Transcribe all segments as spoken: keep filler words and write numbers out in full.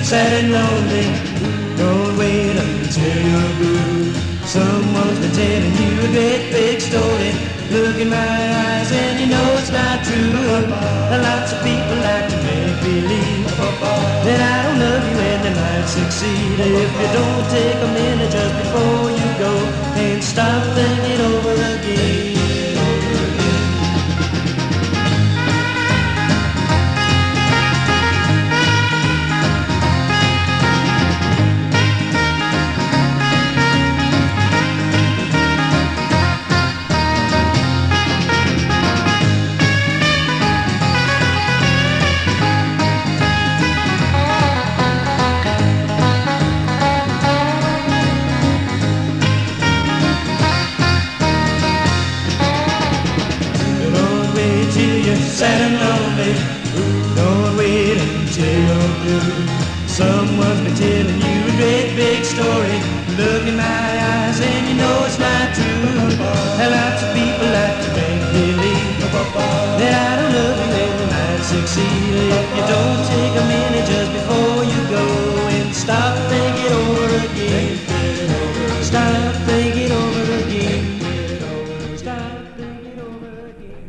sad and lonely. Don't wait until you're blue. Someone's been telling you a great big story. Look in my eyes and you know it's not true. Lots of people like to make believe that I don't love you and they might succeed. If you don't take a minute just before you go and stop thinking over again. Sad and lonely, don't wait until you're blue. Someone's been telling you a great big story. Look in my eyes and you know it's not true. Lots of people like to make believe that I don't love you and you might succeed. If you don't take a minute just before you go and stop thinking over again. Stop thinking over again. Stop thinking over again.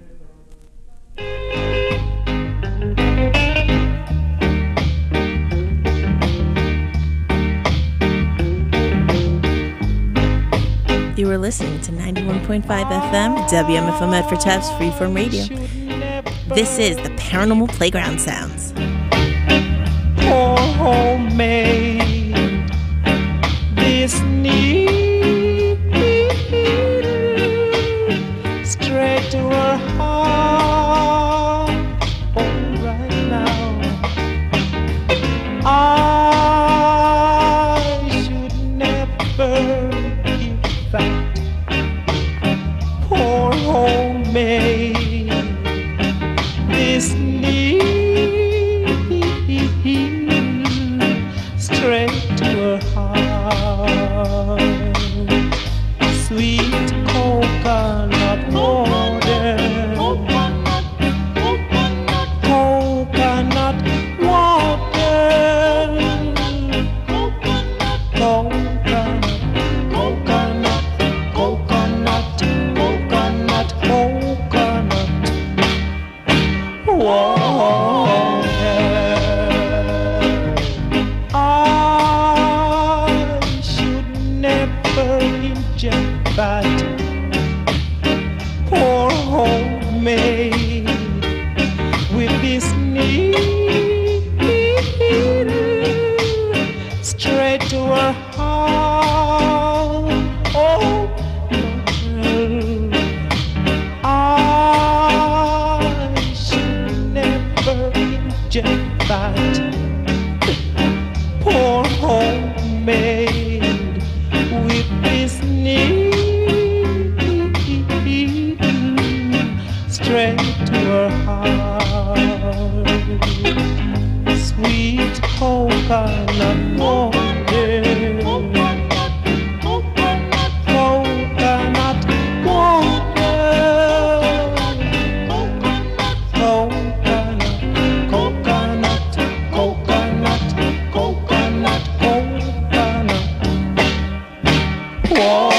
You were listening to ninety-one point five F M, W M F O Medford Taps Freeform Radio. This is the Paranormal Playground Sounds. Oh, homemade, this need straight to her heart. Oh, right now, I should never give that. Poor homemade, this need straight to her heart. Sweet coconut water, coconut water, coconut, coconut, coconut, coconut, coconut water. I should never inject that. Poor homemade with this need straight to her heart. Oh, no. I should never inject that. Poor homemade with this need straight to her heart. Sweet coconut water, coconut water, coconut, coconut, coconut, coconut, coconut water.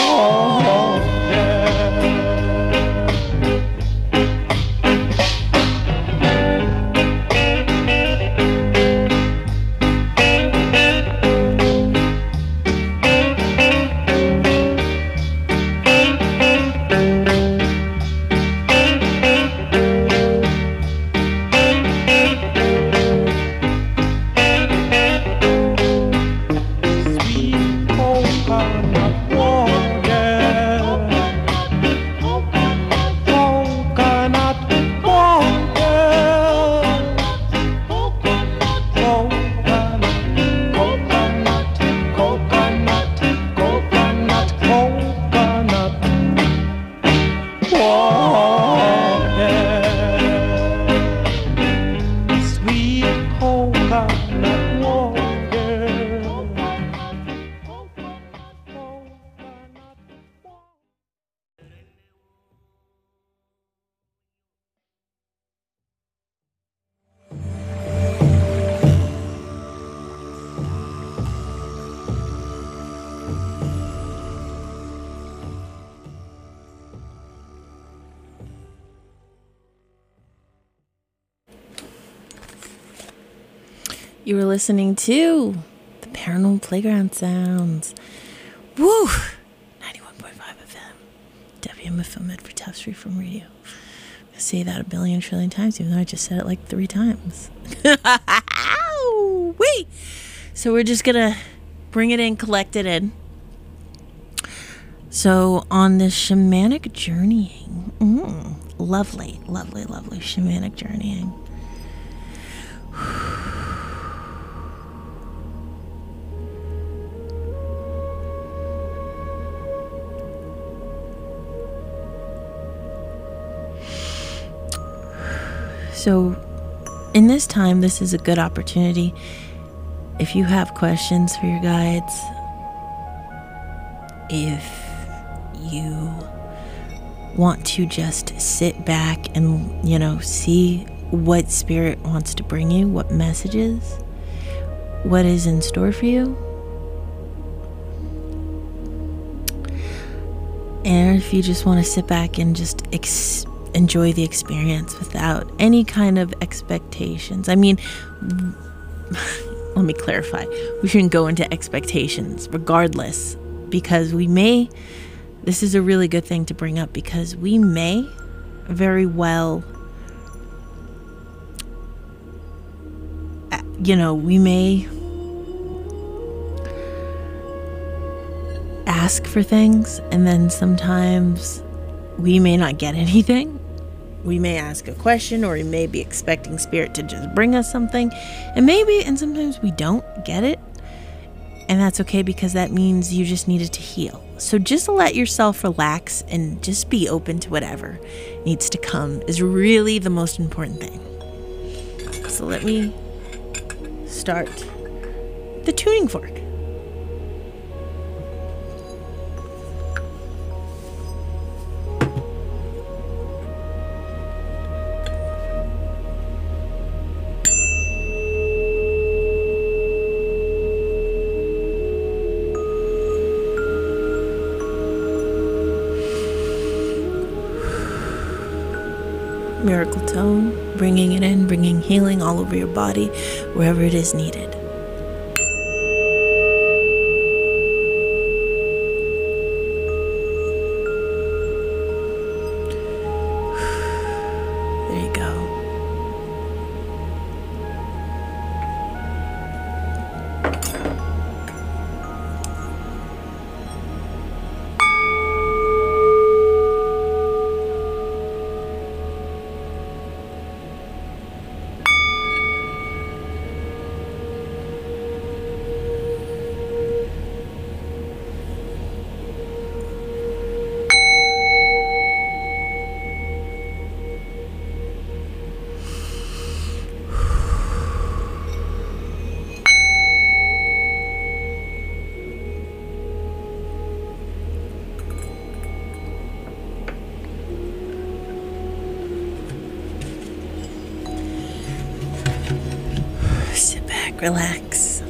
You were listening to the Paranormal Playground Sounds. Woo! ninety-one point five F M. W M F O Med for Tufts Freeform Radio. I say that a billion trillion times, even though I just said it like three times. Wee! So we're just gonna bring it in, collect it in. So on this shamanic journeying, mm, lovely, lovely, lovely shamanic journeying. So in this time, this is a good opportunity. If you have questions for your guides, if you want to just sit back and, you know, see what spirit wants to bring you, what messages, what is in store for you. And if you just want to sit back and just ex- enjoy the experience without any kind of expectations. I mean, let me clarify. We shouldn't go into expectations regardless, because we may, this is a really good thing to bring up, because we may very well, you know, we may ask for things, and then sometimes we may not get anything. We may ask a question, or we may be expecting spirit to just bring us something, and maybe, and sometimes we don't get it, and that's okay, because that means you just needed to heal. So just let yourself relax and just be open to whatever needs to come is really the most important thing. So let me start the tuning fork. Miracle tone, bringing it in, bringing healing all over your body, wherever it is needed. There you go. Relax.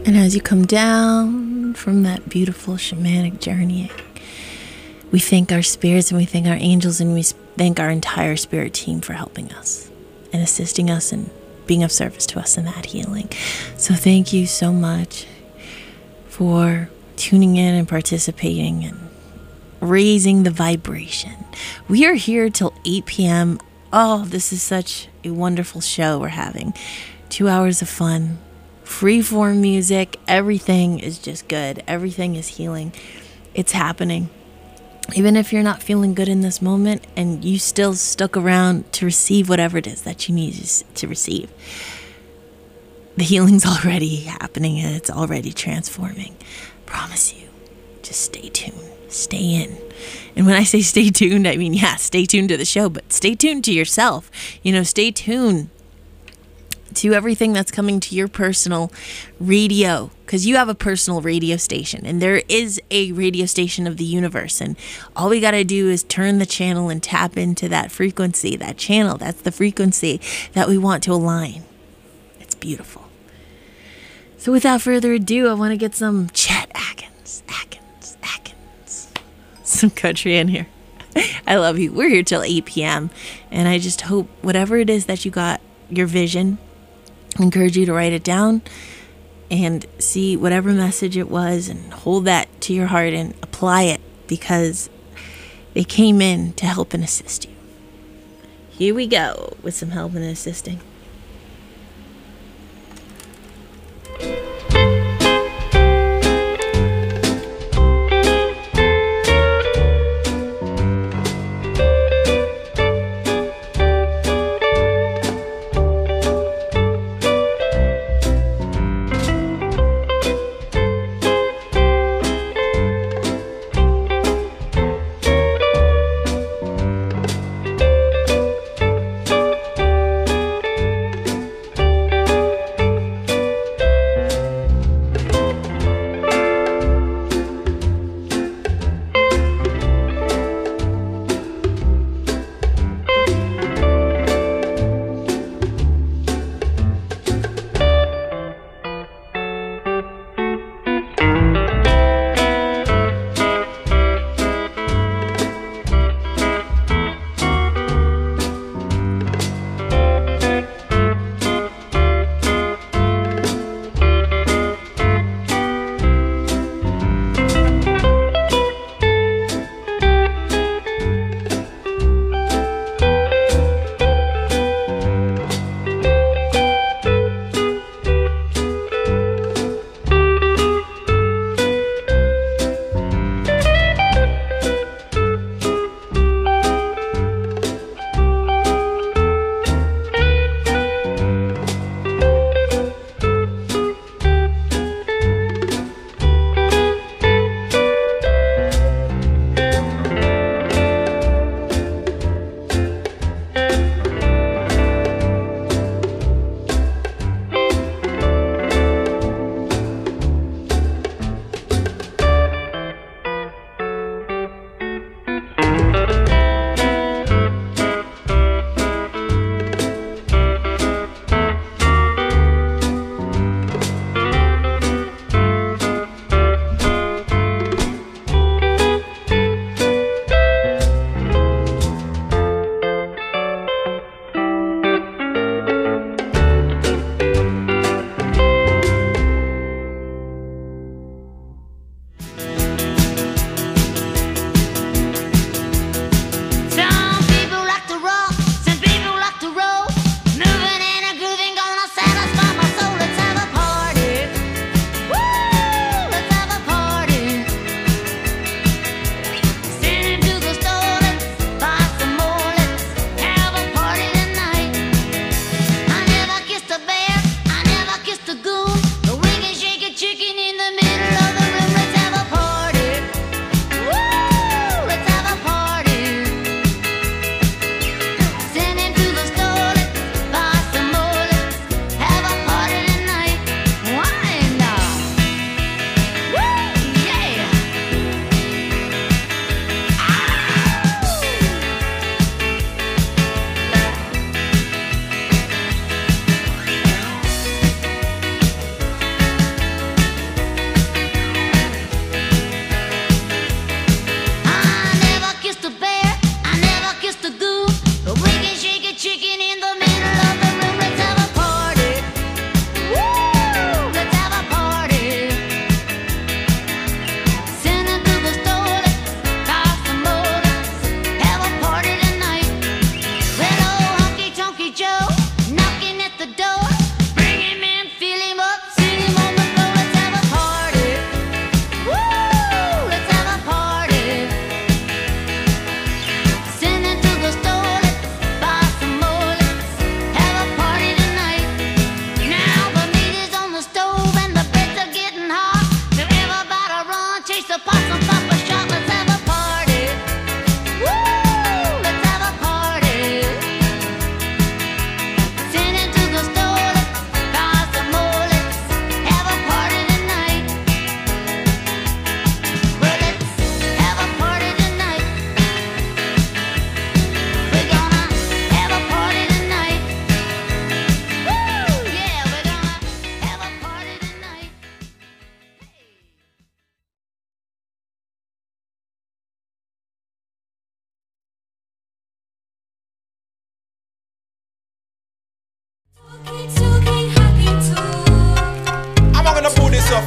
And as you come down from that beautiful shamanic journey, we thank our spirits and we thank our angels and we thank our entire spirit team for helping us and assisting us and being of service to us in that healing. So thank you so much for tuning in and participating and raising the vibration. We are here till eight p.m. Oh, this is such a wonderful show we're having. Two hours of fun, free-form music. Everything is just good. Everything is healing. It's happening. Even if you're not feeling good in this moment and you still stuck around to receive whatever it is that you need to receive, the healing's already happening and it's already transforming. Promise you. Just stay tuned. Stay in. And when I say stay tuned, I mean, yeah, stay tuned to the show, but stay tuned to yourself. You know, stay tuned to everything that's coming to your personal radio, because you have a personal radio station and there is a radio station of the universe, and all we got to do is turn the channel and tap into that frequency, that channel. That's the frequency that we want to align. It's beautiful. So without further ado, I want to get some Chet Atkins, Atkins, Atkins, some country in here. I love you. We're here till eight p.m. and I just hope whatever it is that you got, your vision, I encourage you to write it down and see whatever message it was and hold that to your heart and apply it, because they came in to help and assist you. Here we go with some help and assisting.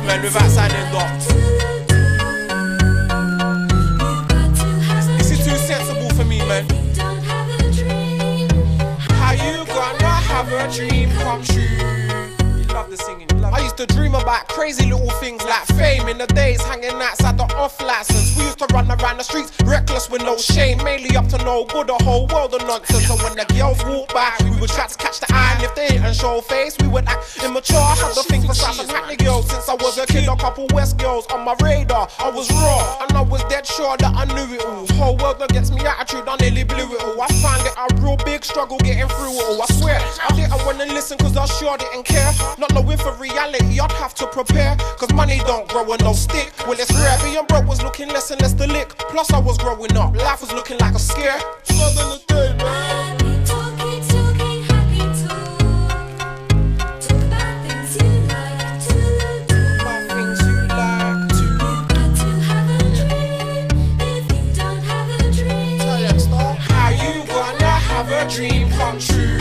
man, without signing docs. This is too sensible for me, man. How you gonna have a dream come true? You love the singing, you love I used to dream about crazy little things like fame in the days, hanging outside the off license. We used to run around the streets reckless with no shame, mainly up to no good, the whole world of nonsense. So when the girls walk by, we would try to catch the eye, and if they didn't show face, we would act immature. I had to think for such and hackney girls since I was a kid. A couple West girls on my radar, I was raw, and I was dead sure that I knew it all. Whole world against me attitude, I nearly blew it all. I found it a real big struggle getting through it all. I swear, I didn't wanna listen cause I sure didn't care. Not knowing for reality, I'd have to prepare, cause money don't grow on no stick. Well, it's rare, being broke was looking less and less the lick. Plus I was growing up, life was looking like a scare. Southern the day, man. Dream come true.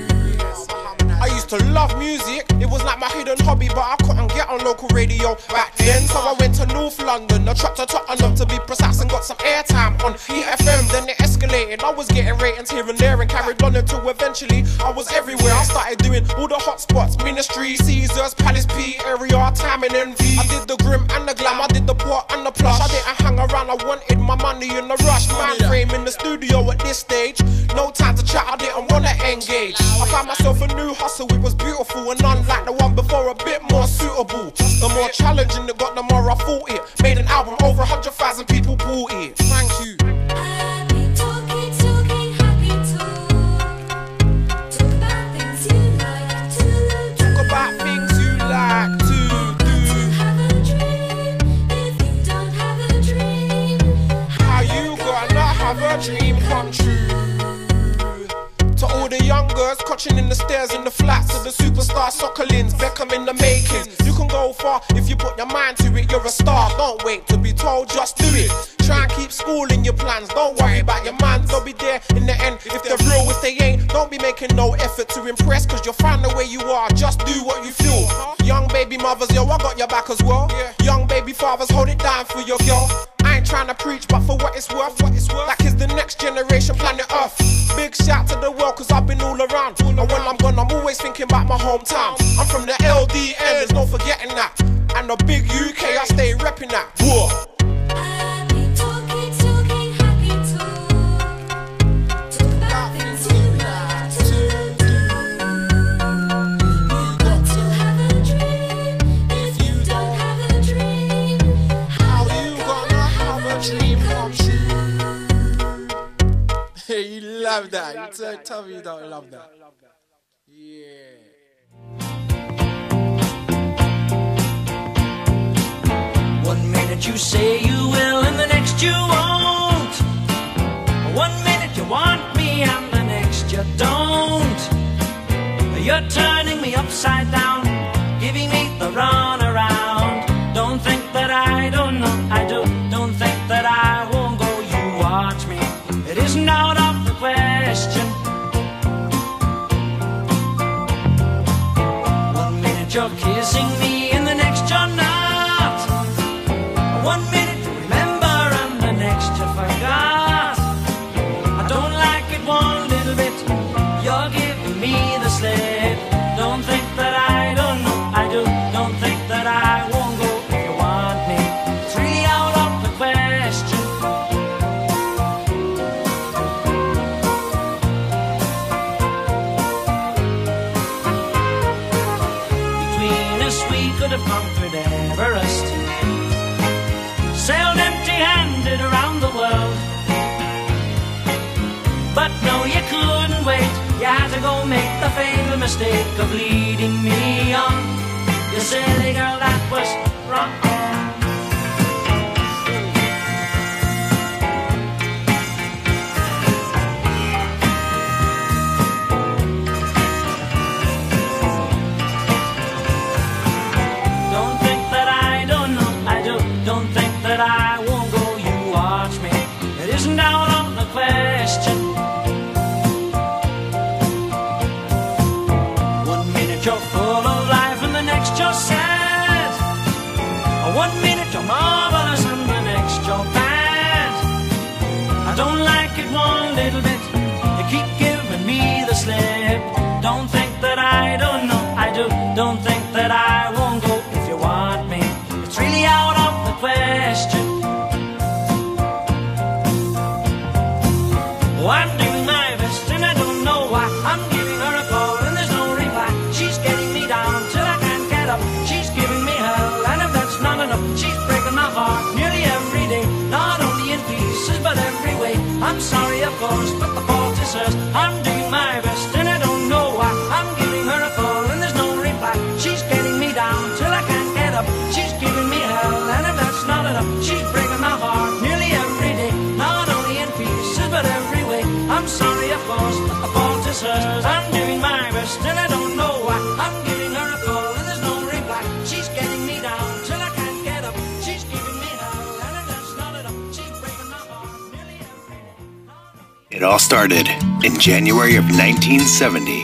I used to love music, it was like my hidden hobby, but I couldn't get on local radio back then. So I went to North London, I trucked to Tottenham to be precise, and got some airtime on E F M. Then it escalated, I was getting ratings here and there, and carried on until eventually I was everywhere. I started doing all the hot spots, Ministry, Caesars, Palace P, Area, Time and Envy. I did the grim and the glam, I did the pot and the plush. I didn't hang around, I wanted my money in the rush. Man frame in the studio at this stage, no time to chat, I didn't wanna engage. I found myself a new hustle, it was beautiful and unlike the one before, a bit more suitable. The more challenging it got, the more I fought it. Made an album, over a hundred thousand people bought it. Thank you. Happy talking, talking, happy talk. Talk about things you like to do. Talk about things you like to do. Have a dream, if you don't have a dream. How you gonna have a dream come true? To all the young girls coaching in the stairs in the flats, to the superstar Soccerlins, Beckham in the makings. You can go far if you put your mind to it, you're a star. Don't wait to be told, just do it. Try and keep school in your plans, don't worry about your man. They'll be there in the end if they're real, if they ain't. Don't be making no effort to impress, cause you'll find the way you are, just do what you feel. Young baby mothers, yo, I got your back as well. Young baby fathers, hold it down for your girl. I ain't trying to preach, but for what it's worth, what it's worth, like is the next generation planet Earth. Big shout to the world, cause I've been all around. And when I'm gone, I'm always thinking about my hometown. I'm from the L D N, there's no forgetting that. And the big U K, I stay repping that. Whoa. Happy talking, talking, happy talk. Talk about things you like to do. You got to have a dream, if you don't have a dream. How you gonna have a dream come true? Hey, you love that. You tell, tell me you don't love that. Yeah. One minute you say you will and the next you won't. One minute you want me and the next you don't. You're turning me upside down, giving me the run around. Don't think that I don't know, I do. Don't think that I won't go, you watch me. It isn't out of the question. One minute you're kissing me and the next you're not. One minute you remember and the next you forgot. I don't like it one little bit, you're giving me the slip. Don't think that I don't know, I do. Don't think that I won't go if you want me. Three out of the question. Between us we could have conquered Everest, sailed empty-handed around the world. But no, you couldn't wait. You had to go make the fatal mistake of leading me on. You silly girl, that was wrong. Don't think that I don't know, I do. Don't think that I won't go, you watch me. It isn't out of the question. One minute you're full of life and the next you're sad. little bit. You keep giving me the slip. Don't think that I don't know, I do. Don't think that I won't go if you want me. It's really out of the question. Oh, I'm doing my best and I don't know why. I'm giving her a call and there's no reply. She's getting me down till I can't get up. She's giving me hell, and if that's not enough, she's breaking my heart nearly every day. Not only in pieces but every way. I'm sorry of course, but the fault is hers. I'm doing my best and I don't know why. I'm giving her a call and there's no reply. She's getting me down till I can't get up. She's giving me hell, and if that's not enough, she's breaking my heart nearly every day. Not only in pieces but every way. I'm sorry of course, but the fault is hers. I'm doing my best and I don't know why. I'm giving her a call and there's no reply. She's getting me down till I can't get up. She's giving me hell, and if that's not enough, she's breaking my heart nearly every day. It all started in January of nineteen seventy.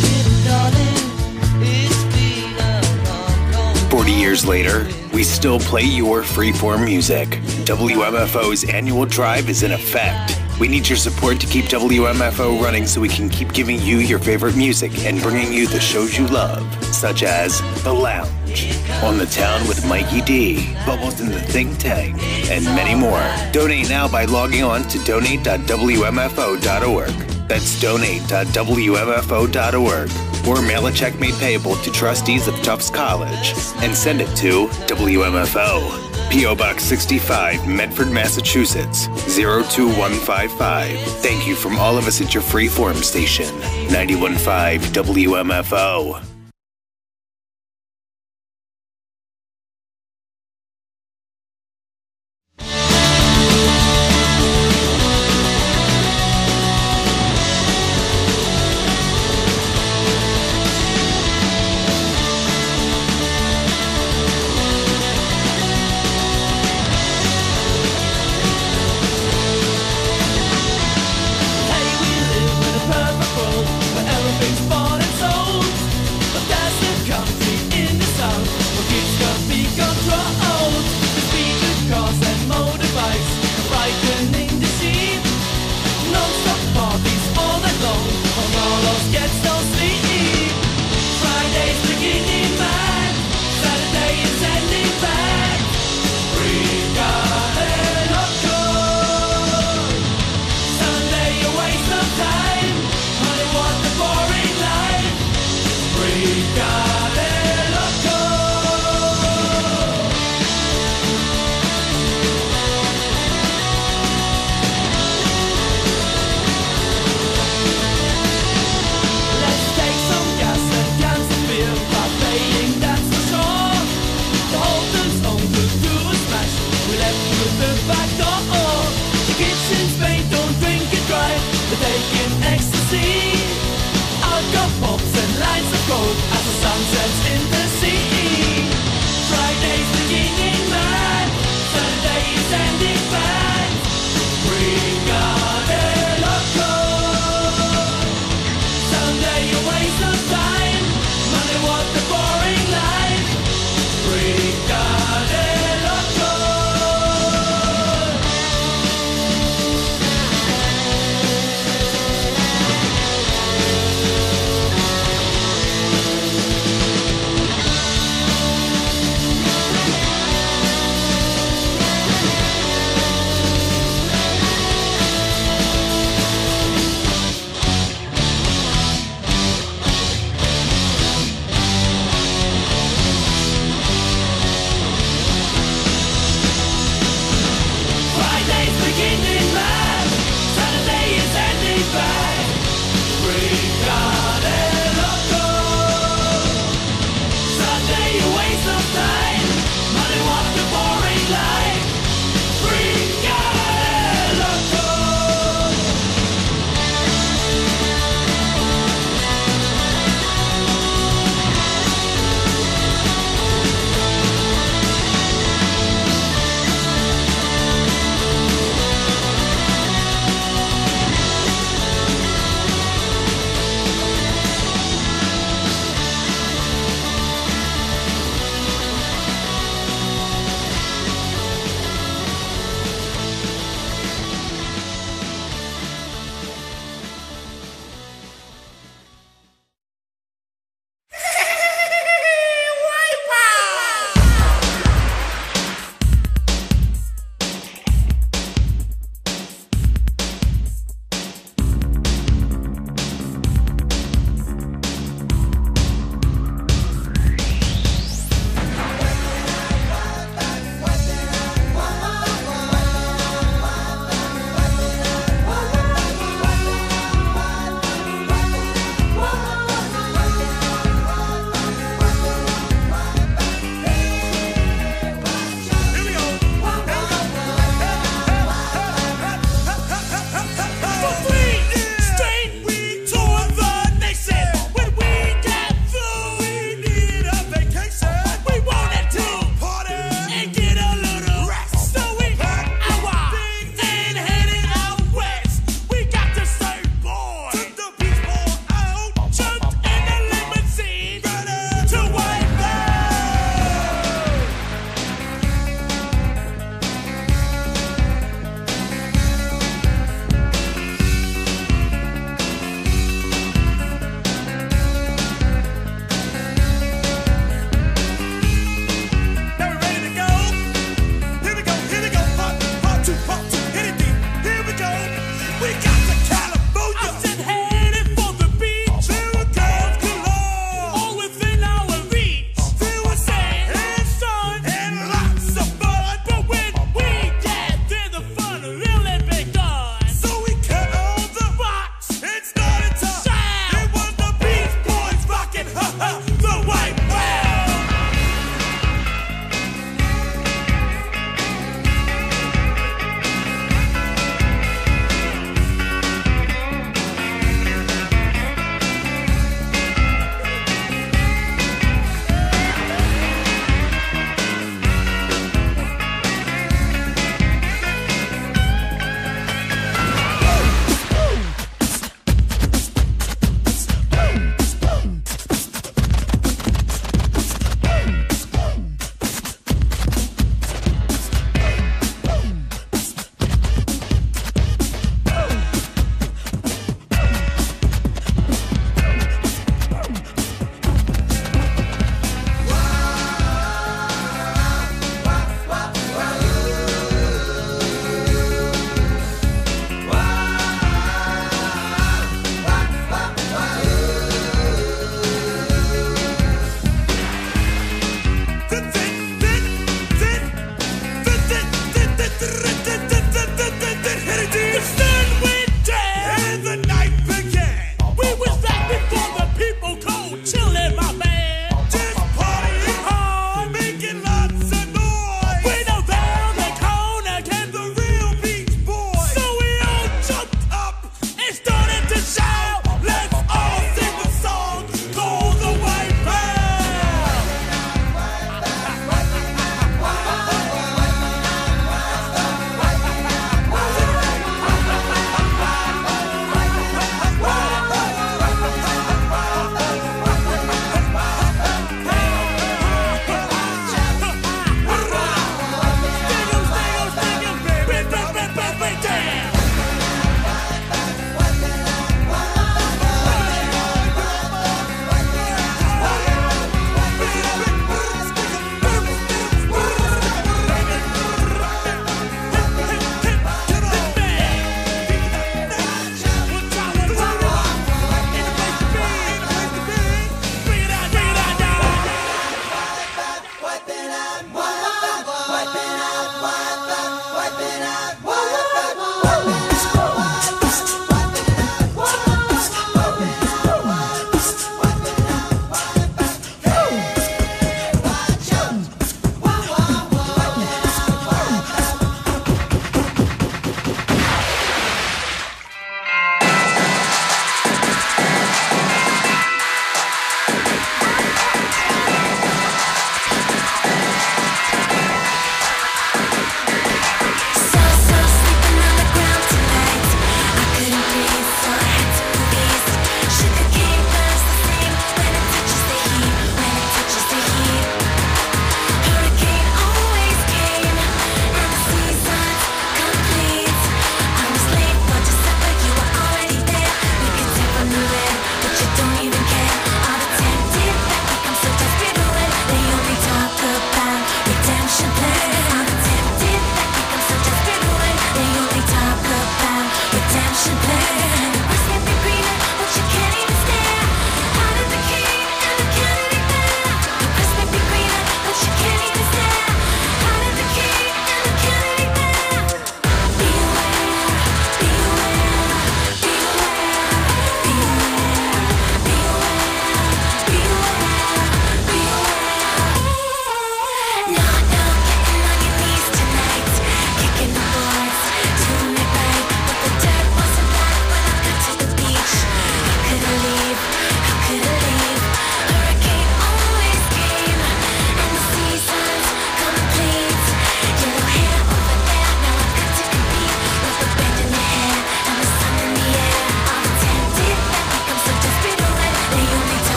forty years later, we still play your freeform music. W M F O's annual drive is in effect. We need your support to keep W M F O running so we can keep giving you your favorite music and bringing you the shows you love, such as The Lounge, On the Town with Mikey D, Bubbles in the Think Tank, and many more. Donate now by logging on to donate dot w m f o dot org. That's donate dot w m f o dot org. Or mail a check made payable to trustees of Tufts College and send it to W M F O. P O Box sixty-five, Medford, Massachusetts, zero two one five five. Thank you from all of us at your freeform station, ninety-one point five W M F O.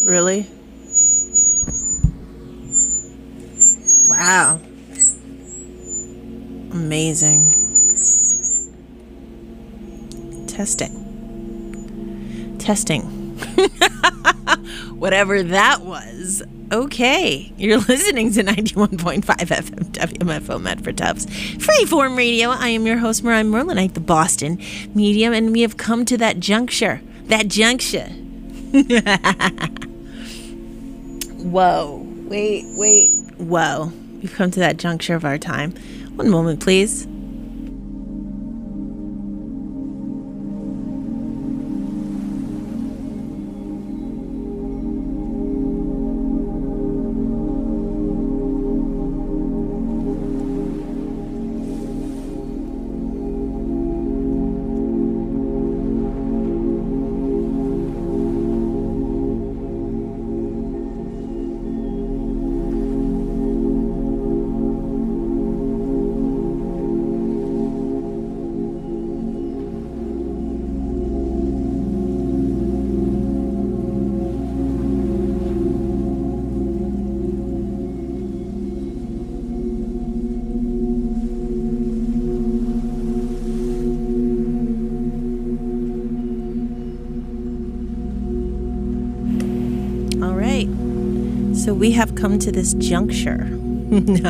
Really? Wow. Amazing. Testing. Testing. Whatever that was. Okay. You're listening to ninety-one point five F M W M F O Medford Tufts Freeform Radio. I am your host, Mariah Merlinite, the Boston medium, and we have come to that juncture. That juncture. Whoa. Wait, wait. Whoa. We've come to that juncture of our time. One moment, please. So we have come to this juncture. Woo!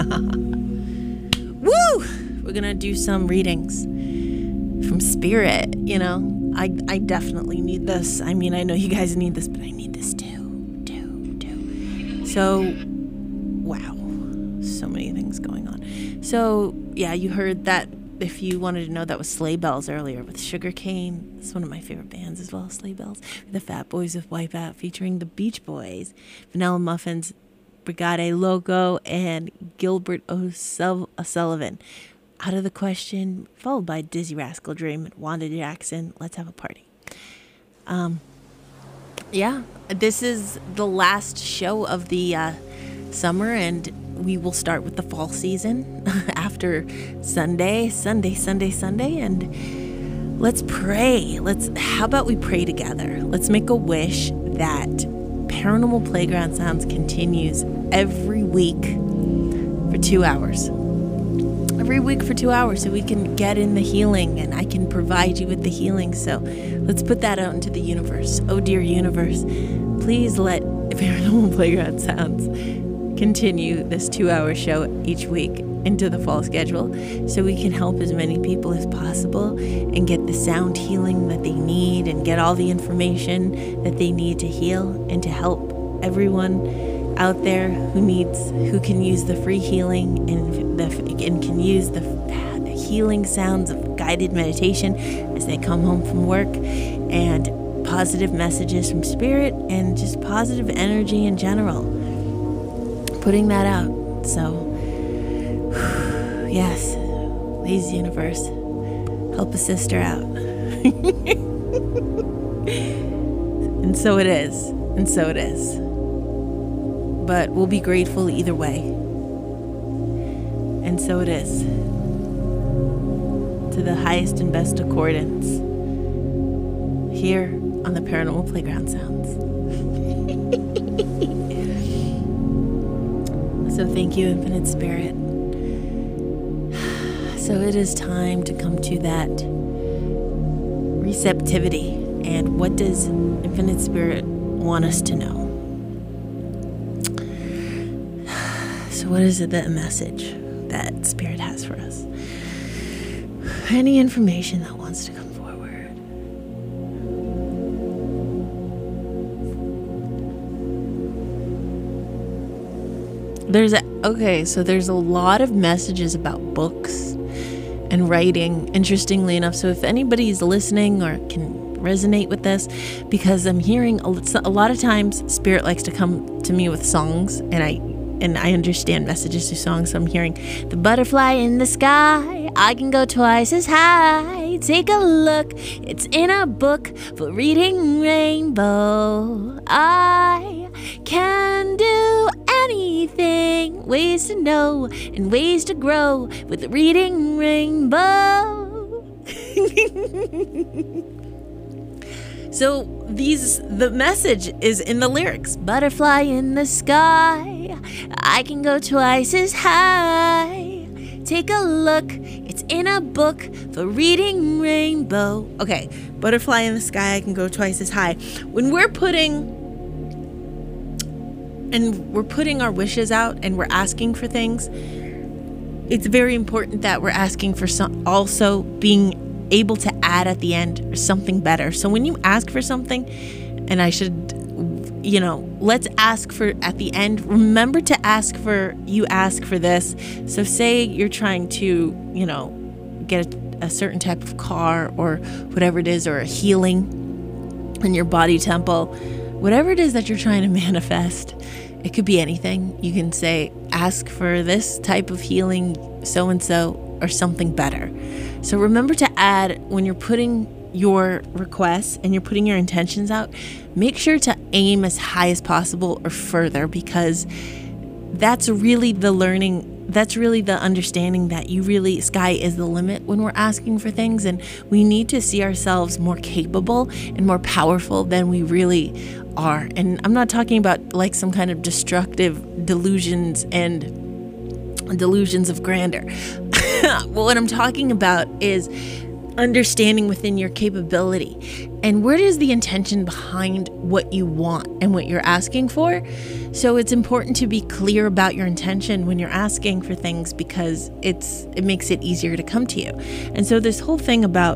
We're going to do some readings from Spirit. You know, I, I definitely need this. I mean, I know you guys need this, but I need this too. Too, too. So, wow. So many things going on. So, yeah, you heard that. If you wanted to know, that was Sleigh Bells earlier with Sugarcane. It's one of my favorite bands as well, Sleigh Bells. The Fat Boys of Wipeout featuring the Beach Boys, Vanilla Muffins, Brigade Loco, and Gilbert O'Sullivan. Out of the Question, followed by Dizzy Rascal Dream and Wanda Jackson. Let's have a party. Um, yeah, this is the last show of the uh, summer, and we will start with the fall season after Sunday, Sunday, Sunday, Sunday, and let's pray. Let's. How about we pray together? Let's make a wish that Paranormal Playground Sounds continues every week for two hours. Every week for two hours so we can get in the healing and I can provide you with the healing. So let's put that out into the universe. Oh, dear universe, please let Paranormal Playground Sounds continue this two-hour show each week into the fall schedule so we can help as many people as possible and get the sound healing that they need and get all the information that they need to heal and to help everyone out there who needs, who can use the free healing and, the, and can use the healing sounds of guided meditation as they come home from work, and positive messages from Spirit and just positive energy in general. Putting that out. So, yes, please, universe, help a sister out. And so it is. And so it is. But we'll be grateful either way. And so it is. To the highest and best accordance. Here on the Paranormal Playground Sounds. So thank you, Infinite Spirit. So it is time to come to that receptivity. And what does Infinite Spirit want us to know? So what is it, that message that Spirit has for us? Any information that wants to come forward. There's a, okay, so there's a lot of messages about books and writing, interestingly enough. So if anybody's listening or can resonate with this, because I'm hearing a, a lot of times Spirit likes to come to me with songs, and I and I understand messages through songs. So I'm hearing the butterfly in the sky, I can go twice as high. Take a look, it's in a book for reading rainbow. I can do anything, ways to know and ways to grow with reading rainbow. So these, the message is in the lyrics. Butterfly in the sky, I can go twice as high. Take a look, it's in a book for reading rainbow. Okay, butterfly in the sky, I can go twice as high. When we're putting and we're putting our wishes out and we're asking for things, it's very important that we're asking for some, also being able to add at the end or something better. So when you ask for something, and I should, you know, let's ask for at the end, remember to ask for, you ask for this. So say you're trying to, you know, get a, a certain type of car or whatever it is, or a healing in your body temple, whatever it is that you're trying to manifest. It could be anything. You can say, ask for this type of healing, so-and-so, or something better. So remember to add, when you're putting your requests and you're putting your intentions out, make sure to aim as high as possible or further, because that's really the learning, that's really the understanding that you really, sky is the limit when we're asking for things, and we need to see ourselves more capable and more powerful than we really are. And I'm not talking about like some kind of destructive delusions and delusions of grandeur. What I'm talking about is understanding within your capability and where is the intention behind what you want and what you're asking for. So it's important to be clear about your intention when you're asking for things, because it's it makes it easier to come to you. And so this whole thing about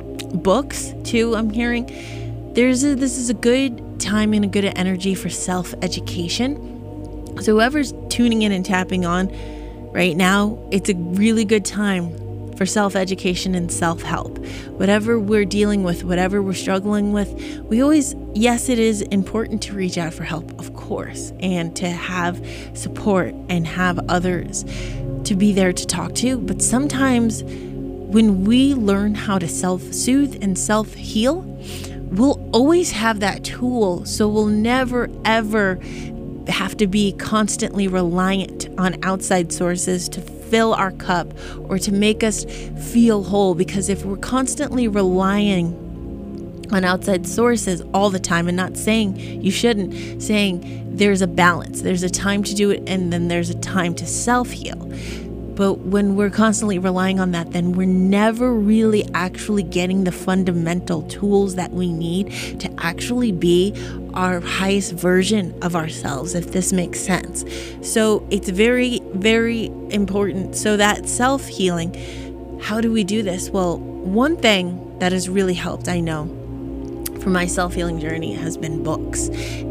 books too, I'm hearing there's a, this is a good time and a good energy for self-education. So whoever's tuning in and tapping on right now, it's a really good time for self-education and self-help. Whatever we're dealing with, whatever we're struggling with, we always, yes, it is important to reach out for help, of course, and to have support and have others to be there to talk to. But sometimes when we learn how to self-soothe and self-heal, we'll always have that tool. So we'll never, ever have to be constantly reliant on outside sources to fill our cup or to make us feel whole. Because if we're constantly relying on outside sources all the time, and not saying you shouldn't, saying there's a balance, there's a time to do it, and then there's a time to self-heal. But when we're constantly relying on that, then we're never really actually getting the fundamental tools that we need to actually be our highest version of ourselves, if this makes sense. So it's very, very important. So that self-healing, how do we do this? Well, one thing that has really helped, I know, for my self-healing journey has been books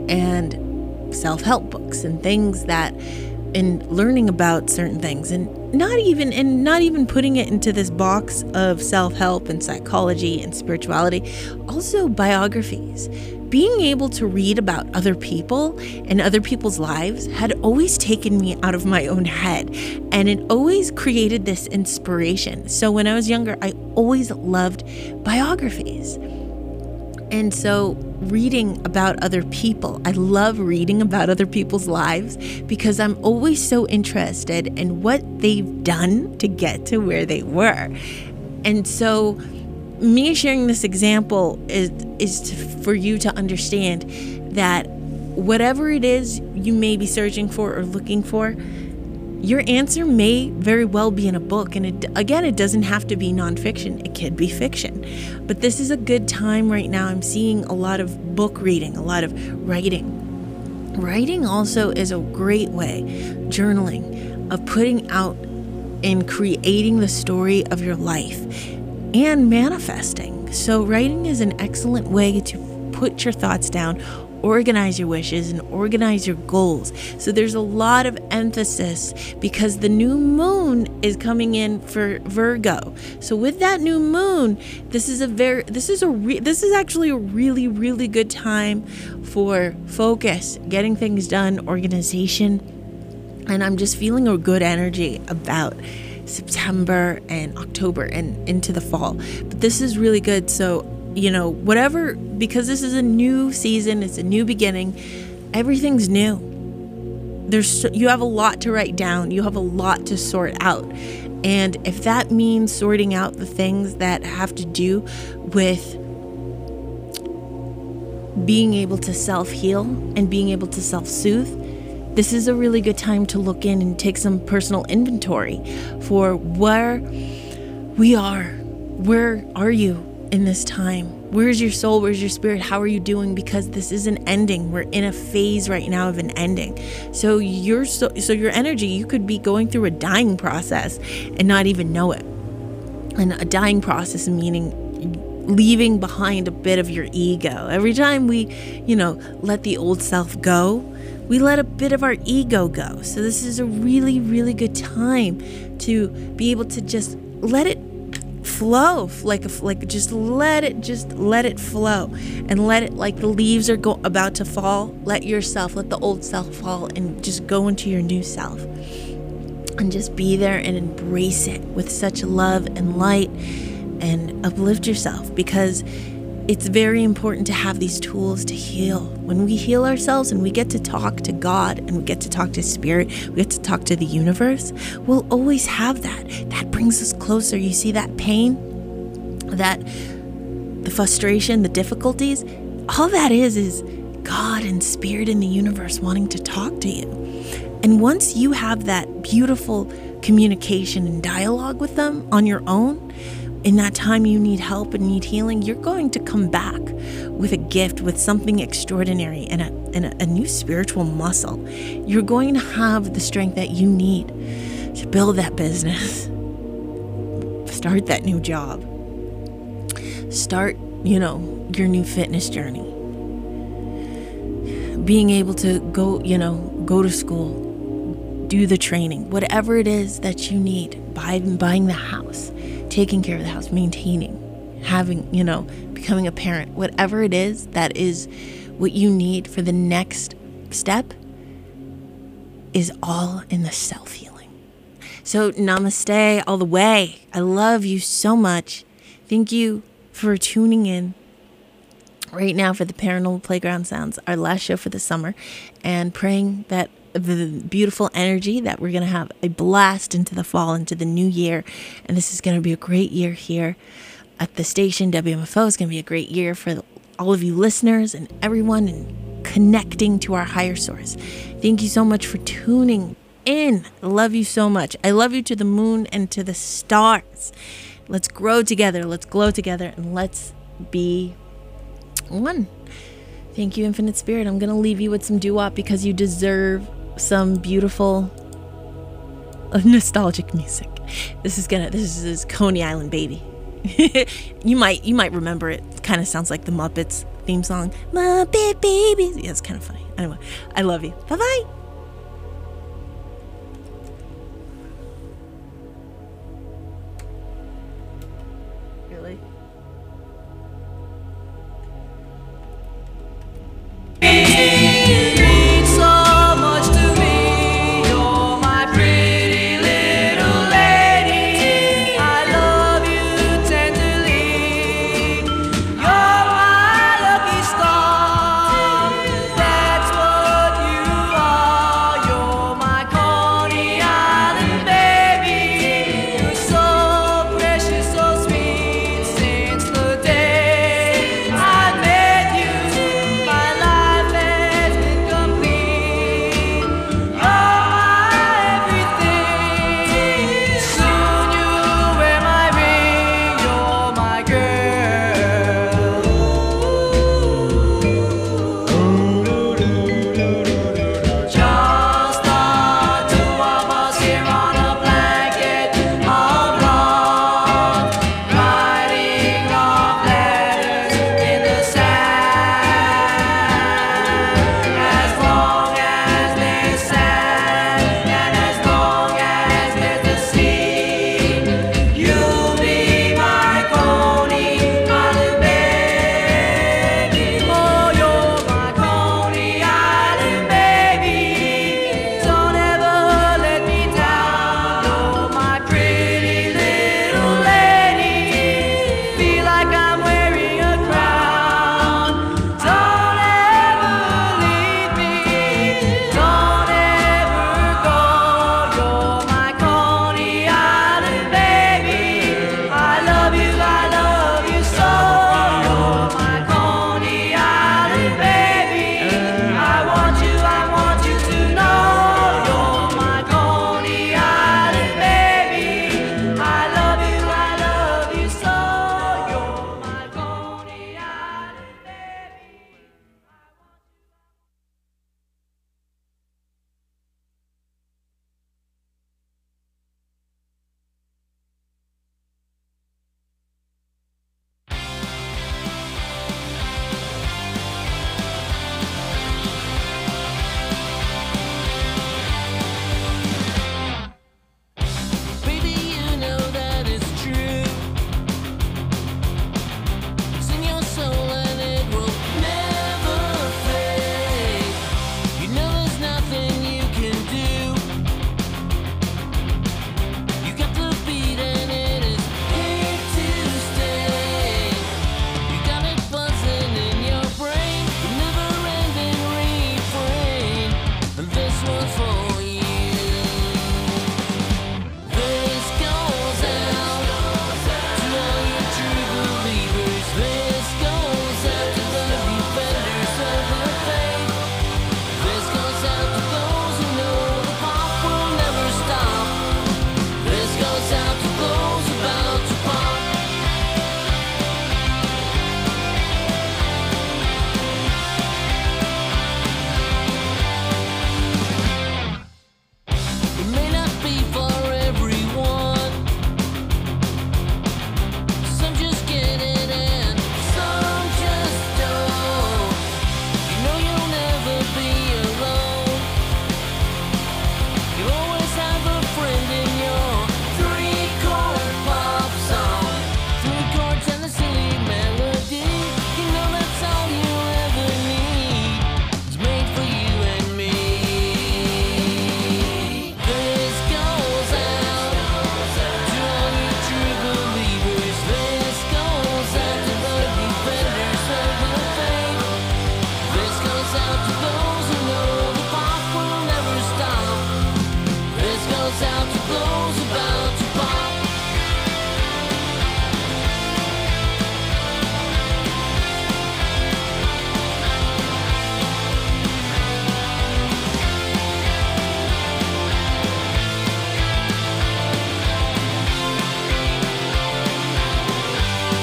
and self-help books and things that, in learning about certain things, and not even and not even putting it into this box of self-help and psychology and spirituality, also biographies. Being able to read about other people and other people's lives had always taken me out of my own head, and it always created this inspiration. So when I was younger, I always loved biographies. And so reading about other people, I love reading about other people's lives, because I'm always so interested in what they've done to get to where they were. And so me sharing this example is, is to, for you to understand that whatever it is you may be searching for or looking for, your answer may very well be in a book. And it, again, it doesn't have to be nonfiction. It could be fiction. But this is a good time right now. I'm seeing a lot of book reading, a lot of writing. Writing also is a great way, journaling, of putting out and creating the story of your life and manifesting. So writing is an excellent way to put your thoughts down, organize your wishes, and organize your goals. So there's a lot of emphasis because the new moon is coming in for Virgo. So with that new moon, this is a very this is a re, this is actually a really really good time for focus, getting things done, organization. And I'm just feeling a good energy about September and October and into the fall. But this is really good. So you know, whatever, because this is a new season, it's a new beginning, everything's new. There's, you have a lot to write down, you have a lot to sort out. And if that means sorting out the things that have to do with being able to self-heal and being able to self-soothe, this is a really good time to look in and take some personal inventory for where we are. Where are you in this time? Where's your soul? Where's your spirit? How are you doing? Because this is an ending. We're in a phase right now of an ending. So your so, so your energy, you could be going through a dying process and not even know it. And a dying process meaning leaving behind a bit of your ego. Every time we, you know, let the old self go, we let a bit of our ego go. So this is a really, really good time to be able to just let it flow, like a, like just let it just let it flow, and let it, like the leaves are go, about to fall, let yourself, let the old self fall and just go into your new self, and just be there and embrace it with such love and light, and uplift yourself, because it's very important to have these tools to heal. When we heal ourselves and we get to talk to God and we get to talk to spirit, we get to talk to the universe, we'll always have that. That brings us closer. You see that pain, that the frustration, the difficulties, all that is is God and spirit in the universe wanting to talk to you. And once you have that beautiful communication and dialogue with them on your own, in that time you need help and need healing, you're going to come back with a gift, with something extraordinary and a, and a, a new spiritual muscle. You're going to have the strength that you need to build that business, start that new job, start, you know, your new fitness journey, being able to go, you know, go to school, do the training, whatever it is that you need, buy, buying the house, taking care of the house, maintaining, having, you know, becoming a parent, whatever it is that is what you need for the next step is all in the self-healing. So namaste all the way. I love you so much. Thank you for tuning in right now for the Paranormal Playground Sounds, our last show for the summer, and praying that the beautiful energy that we're going to have a blast into the fall, into the new year. And this is going to be a great year here at the station. W M F O is going to be a great year for all of you listeners and everyone, and connecting to our higher source. Thank you so much for tuning in. I love you so much. I love you to the moon and to the stars. Let's grow together. Let's glow together, and let's be one. Thank you, Infinite Spirit. I'm going to leave you with some doo-wop because you deserve some beautiful uh, nostalgic music. This is gonna this is Coney Island Baby. you might you might remember it. Kind of sounds like the Muppets theme song, Muppet Babies. Yeah, it's kind of funny. Anyway, I love you. Bye bye.